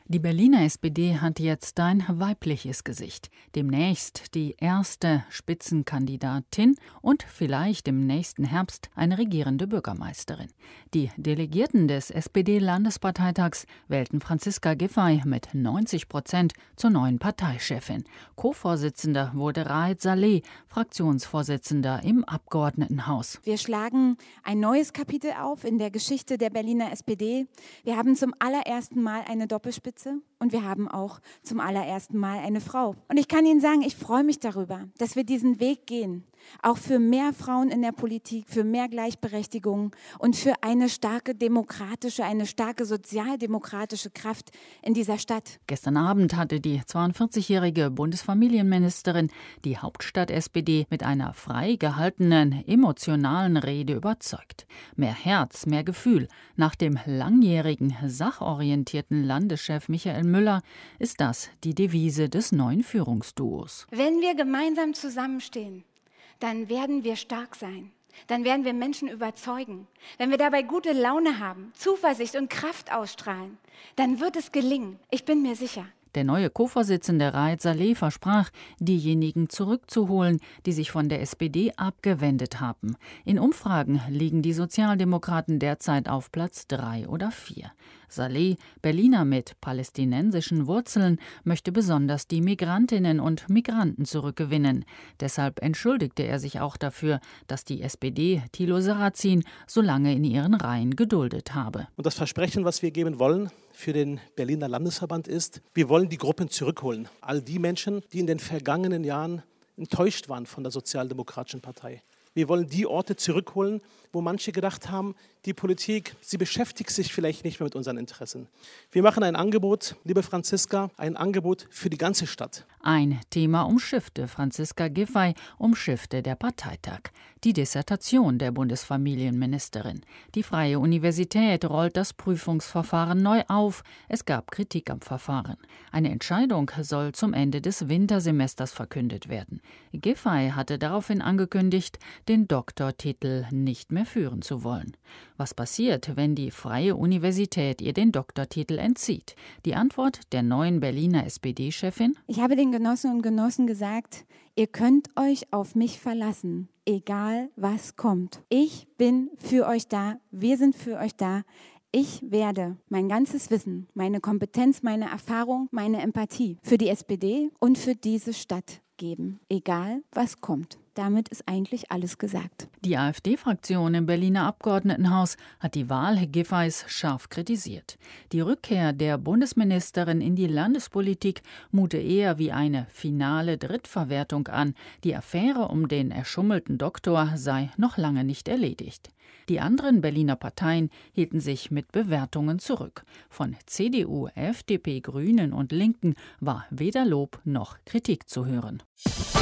Die Berliner SPD hat jetzt ein weibliches Gesicht. Demnächst die erste Spitzenkandidatin und vielleicht im nächsten Herbst eine regierende Bürgermeisterin. Die Delegierten des SPD-Landesparteitags wählten Franziska Giffey mit 90% zur neuen Parteichefin. Co-Vorsitzender wurde Raed Saleh, Fraktionsvorsitzender im Abgeordnetenhaus. Wir schlagen ein neues Kapitel auf in der Geschichte der Berliner SPD. Wir haben zum allerersten Mal eine Doppelspitze. Und wir haben auch zum allerersten Mal eine Frau. Und ich kann Ihnen sagen, ich freue mich darüber, dass wir diesen Weg gehen. Auch für mehr Frauen in der Politik, für mehr Gleichberechtigung und für eine starke demokratische, eine starke sozialdemokratische Kraft in dieser Stadt. Gestern Abend hatte die 42-jährige Bundesfamilienministerin die Hauptstadt-SPD mit einer frei gehaltenen, emotionalen Rede überzeugt. Mehr Herz, mehr Gefühl. Nach dem langjährigen, sachorientierten Landeschef Michael Müller ist das die Devise des neuen Führungsduos. Wenn wir gemeinsam zusammenstehen, dann werden wir stark sein. Dann werden wir Menschen überzeugen. Wenn wir dabei gute Laune haben, Zuversicht und Kraft ausstrahlen, dann wird es gelingen. Ich bin mir sicher. Der neue Co-Vorsitzende Raed Saleh versprach, diejenigen zurückzuholen, die sich von der SPD abgewendet haben. In Umfragen liegen die Sozialdemokraten derzeit auf Platz 3 oder 4. Saleh, Berliner mit palästinensischen Wurzeln, möchte besonders die Migrantinnen und Migranten zurückgewinnen. Deshalb entschuldigte er sich auch dafür, dass die SPD Thilo Sarrazin so lange in ihren Reihen geduldet habe. Und das Versprechen, was wir geben wollen für den Berliner Landesverband ist, wir wollen die Gruppen zurückholen. All die Menschen, die in den vergangenen Jahren enttäuscht waren von der Sozialdemokratischen Partei. Wir wollen die Orte zurückholen, wo manche gedacht haben, die Politik, sie beschäftigt sich vielleicht nicht mehr mit unseren Interessen. Wir machen ein Angebot, liebe Franziska, ein Angebot für die ganze Stadt. Ein Thema umschiffte Franziska Giffey, umschiffte der Parteitag. Die Dissertation der Bundesfamilienministerin. Die Freie Universität rollt das Prüfungsverfahren neu auf. Es gab Kritik am Verfahren. Eine Entscheidung soll zum Ende des Wintersemesters verkündet werden. Giffey hatte daraufhin angekündigt, den Doktortitel nicht mehr führen zu wollen. Was passiert, wenn die Freie Universität ihr den Doktortitel entzieht? Die Antwort der neuen Berliner SPD-Chefin? Ich habe den Genossinnen und Genossen gesagt, ihr könnt euch auf mich verlassen, egal was kommt. Ich bin für euch da, wir sind für euch da. Ich werde mein ganzes Wissen, meine Kompetenz, meine Erfahrung, meine Empathie für die SPD und für diese Stadt geben, egal was kommt. Damit ist eigentlich alles gesagt. Die AfD-Fraktion im Berliner Abgeordnetenhaus hat die Wahl Giffeys scharf kritisiert. Die Rückkehr der Bundesministerin in die Landespolitik mute eher wie eine finale Drittverwertung an. Die Affäre um den erschummelten Doktor sei noch lange nicht erledigt. Die anderen Berliner Parteien hielten sich mit Bewertungen zurück. Von CDU, FDP, Grünen und Linken war weder Lob noch Kritik zu hören.